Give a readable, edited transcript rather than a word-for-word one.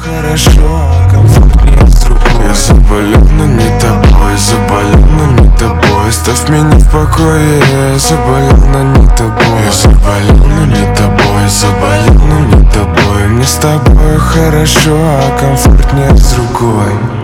хорошо, а комфортнее с другой. Я заболел, но не тобой, заболел, но не тобой. Оставь меня в покое, я заболел, но не тобой. Я заболел, но не тобой, заболел, но не тобой. Мне с тобой хорошо, а комфортнее с другой.